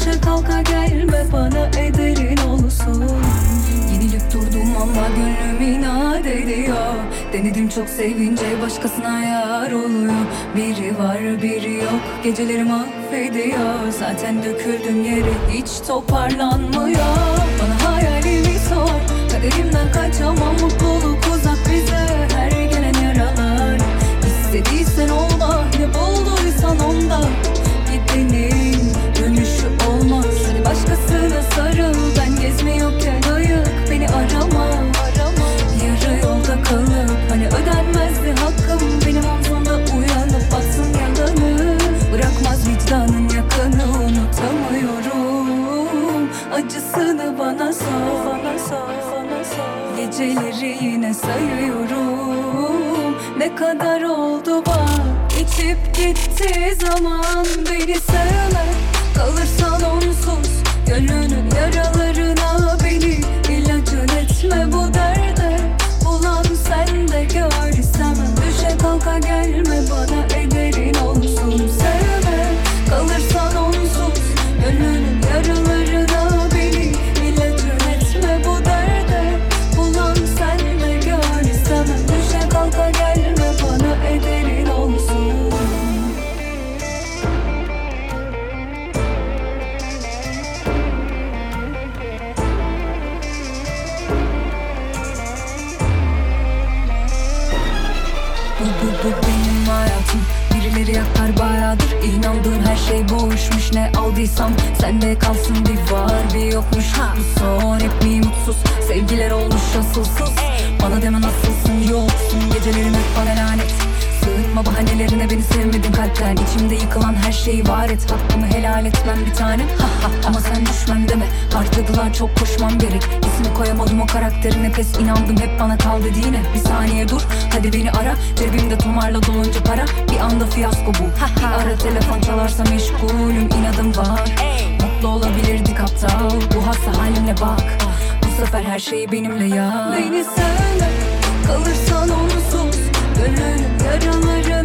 Düşe kalka gelme bana ederin olsun. Yenilip durdum ama gönlüm inat ediyor. Denedim çok sevince başkasına yar oluyor. Biri var biri yok, geceleri mahvediyor. Zaten döküldüm yere, hiç toparlanmıyor. Bana hayalimi sor, kaderimden kaçamam. Mutluluk uzak bize, her gelen yaralar. İstediysen olma, ne bulduysan ondan. Gidenin dönüşü olmaz. Hadi başkasına sarıl, ben gezmiyorken ayık. Beni arama, yarı yolda kalıp hani ödenmezdi hakkım. Benim omzumda uyanıp baksın yalanı. Bırakmaz vicdanın yakını, unutamıyorum. Acısını bana sor. Geceleri yine sayıyorum. Ne kadar oldu bak, içip gitti zaman. Beni sevme, kalırsan onsuz. Gönlünün yaralarına beni ilacın etme bu derde. Bulan sen de gör, istemem. Düşe kalka gelme bana ederin olsun. Sevme, kalırsan onsuz. Gönlünün yaralarına beni ilacın etme bu derde. Bulan sen de gör, istemem. Düşe kalka gelme bana ederin olsun. Bu benim hayatım. Birileri yakar bayağıdır. İnandığım her şey boşmuş. Ne aldıysam sende kalsın. Bir var bir yokmuş. Bu son hep mi mutsuz? Sevgiler olmuş asılsız. Bana deme nasılsın yoksun. Gecelerim hep bana lanet. Sığınma bahanelerine, beni sevmedin kalpten. İçimde yıkılan her şeyi var et. Hakkımı helal etmem bir tanem. Ama sen düşmem deme. Harcadılar çok, koşmam gerek. İsmi koyamadım o karakterine, pes inandım hep bana kal dediğine. Bir saniye dur, hadi beni ara. Cebimde tomarla dolunca para. Bir anda fiyasko bu. Bir ara telefon çalarsa meşgulüm, inadım var. Mutlu olabilirdik aptal, bu hasta halimle bak. Bu sefer her şey benimle ya. Beni sevme, kalırsan onsuz. Gönlünün yaraları